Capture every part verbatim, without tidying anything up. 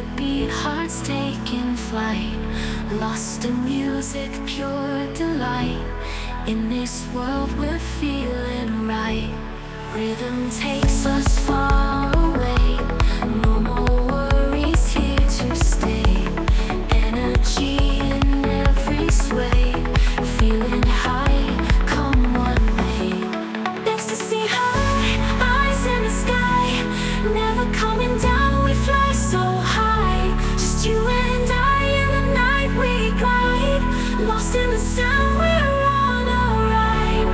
the beat, hearts taking flight, lost in music, pure delight. In this world we're feeling right. Rhythm takes us far away. No more worries, here to stay. Energy in every sway. Feeling high, come what may. Ecstasy high, eyes in the sky. Never coming down, we fly so high. Just you and I in the night we glide. Lost in the sound, we're on a ride.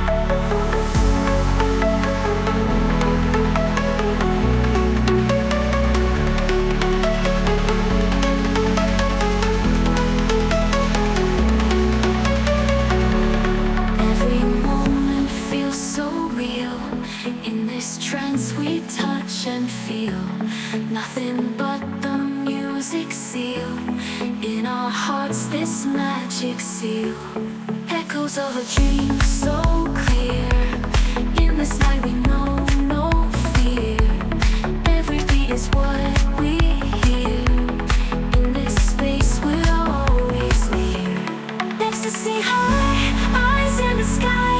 Every moment feels so real. In this trance we touch and feel. Nothing but the music seal. In our hearts this magic seal. Echoes of a dream so clear. In this night we know no fear. Every beat is what we hear. In this space we're always near. Ecstasy high, eyes in the sky.